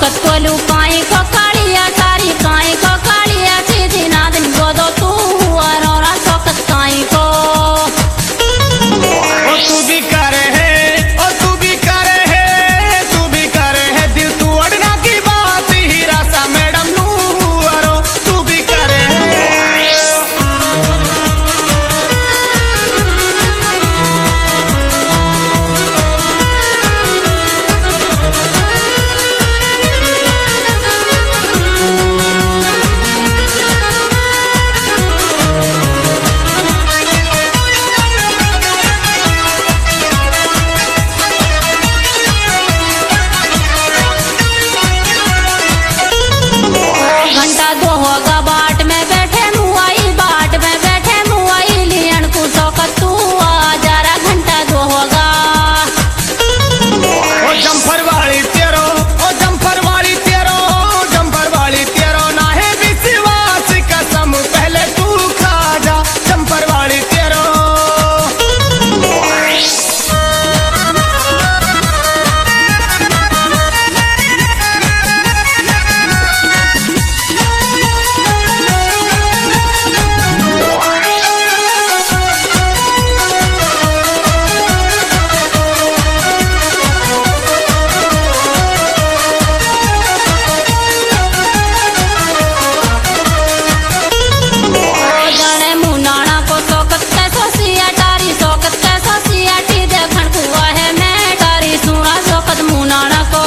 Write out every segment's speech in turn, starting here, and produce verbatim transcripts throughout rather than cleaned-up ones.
शौकत कोलू काई को कालिया सारी काई को कालिया सीधी नादन गोदो तू हुआ रोरा शौकत काई को ओ तू भी करे है ओ तू भी करे है तू भी करे है दिल तू अड़ना की बात ही रासा मैडम नू अरो तू भी करे घंटा दो होगा बाट में बैठे मुआई बाट में बैठे मुआई लियन को शौकत तू आ जरा घंटा दो होगा ओ जम्फर वाली तेरो ओ जम्फर वाली तेरो जम्फर वाली तेरो ना है विश्वास कसम पहले तू खा जा जम्फर वाली तेरो जाने मुनाना को शौकत कैसो सिया टारी शौकत कैसो सिया टी देखन कुआ है मैं टारी सुना शौकत मुनाना को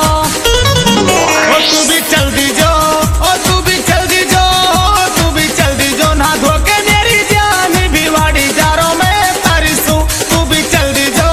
ओ तू भी चल दी जो ओ तू भी चल दी जो तू भी चल दी जो ना धोके मेरी जान भिवाड़ी जारो मैं तरसू तू भी चल दी जो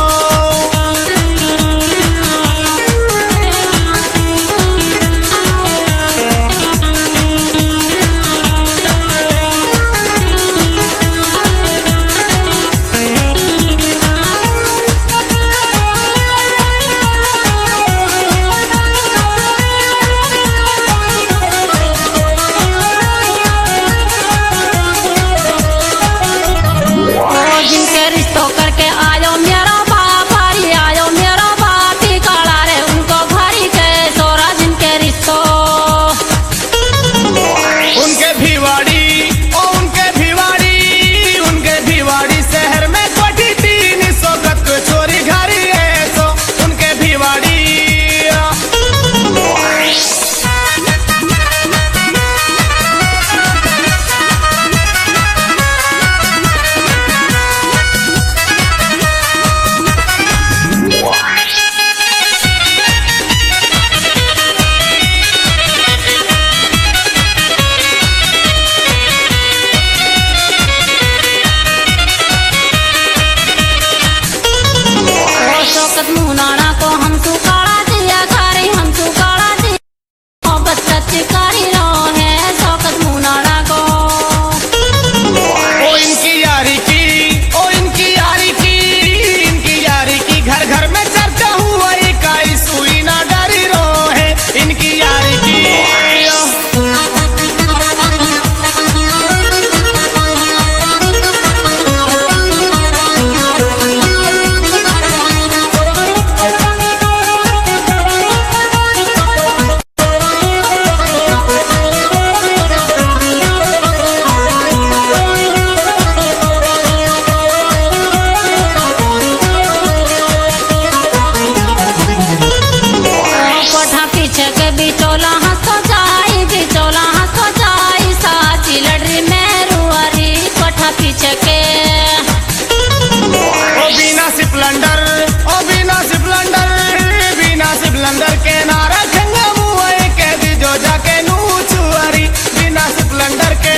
ओ जिनके रिश्तों करके आयो मेरा बाप हरी आयो मेरा बाप ही काला रे उनको भारी के सोरा जिनके रिश्तों उनके भिवाड़ी ओ उनके भिवाड़ी उनके भिवाड़ी शहर में कोठी तीन सौ गत चोरी घरी है सो उनके भिवाड़ी ओ शौकत मुनाना को हम सुकाड़ा दिया खारी हम सुकाड़ा दिया मोहब्बत सच्ची कारी रो है शौकत मुनाना को ओ इनकी यारी की ओ इनकी यारी की इनकी यारी की घर घर में चर्चा हुआ इकाई सुई ना डरी रो है इनकी यारी की कोठा पीछे के बिचौला हंसो जाई बिचौला हंसो जाई साची लड़री में रुआरी कोठा पीछे के ओ बिना सिपलंडर ओ बिना सिपलंडर बिना सिपलंडर के नारा खंगा मुए कह दी जो जाके नू छुआरी बिना सिपलंडर के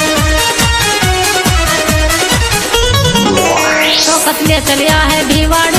शौकत ले चलिया है भिवाड़ी